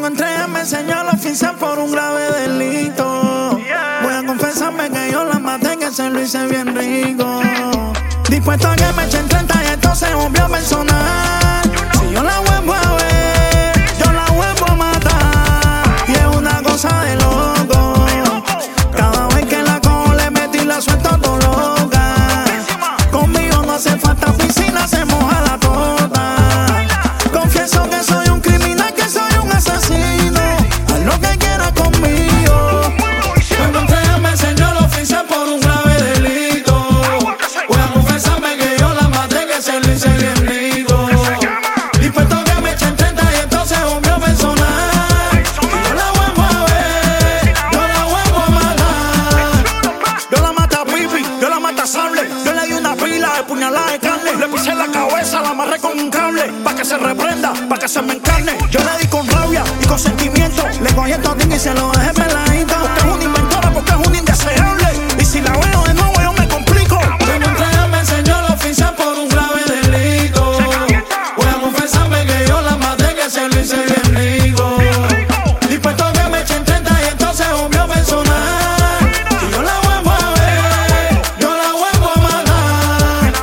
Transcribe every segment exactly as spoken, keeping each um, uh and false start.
Tengo entre ellas, me enseñó a oficiar por un grave delito. Voy a confesarme que yo la maté, que se lo hice bien rico. Dispuesto a que me echen treinta y esto se volvió personal. Si yo la vuelvo a ver, yo la vuelvo a matar. Y es una cosa de loco. Cada vez que la cojo le metí la suelto todo loca. Conmigo no hace falta piscina, se moja la tota. Confieso que soy un criminal, que soy un asesino. Haz lo que quieras conmigo. Cuando entré me enseñó el oficial por un grave delito. Voy a confesarme que yo la maté, que se lo hice bien rico. Dispuesto que me echen treinta y esto se volvió personal. Y yo la vuelvo a ver, yo la vuelvo a matar. Yo la maté a pipi, yo la maté a sable. Yo le di una pila de puñalada de carne. Le pisé la cabeza, la amarré con un cable. Pa' que se reprenda, pa' que se me encarne. Yo le di con rabia y con sentimiento. Le cogí el totín y se lo dejé peladito. Porque es una inventora, porque es un indeseable. Y si la veo de nuevo yo me complico. Cuando entré me enseñó el oficial por un grave delito. Voy a confesarme que yo la maté, que se lo hice bien rico. Dispuesto a que me echen treinta y esto se volvió personal. Y yo la vuelvo a ver, yo la vuelvo a matar.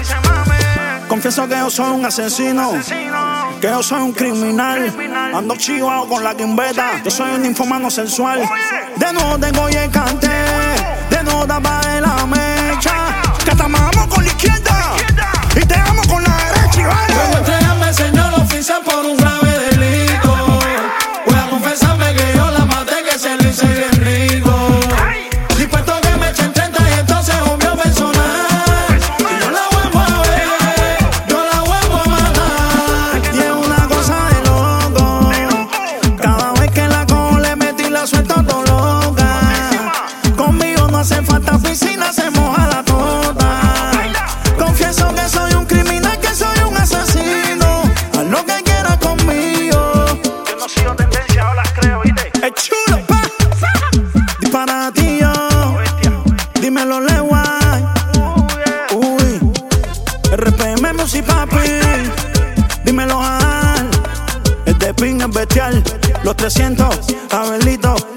Confieso que yo soy un asesino, que yo soy un criminal. Ando chivado con la quimbeta. Yo soy un infomano sensual. De nuevo tengo y el cante. De nuevo apagué la mecha. Que te amamos con la izquierda y te amo con la derecha, y vale. Cuando entré me enseñó el oficial por un grave delito. Voy a confesarme que yo la maté, que se lo hice bien rico. Dispuesto a que me echen treinta y esto se volvió personal. Y yo la vuelvo a ver, yo la vuelvo a matar. Y es una cosa de loco. Cada vez que la cojo le metí la suelto todo loca. Conmigo no hace falta piscina, se moja la tota. Confieso que soy un criminal, que soy un asesino. Haz lo que quieras conmigo. Yo no sigo tendencia, ahora las creo, ¿viste? Es chulo, pa. Disparatillo. Dímelo, Leway. Uy. R P M Music, papi. Dímelo, Al. El de Pin es bestial. Los trescientos, Abelito.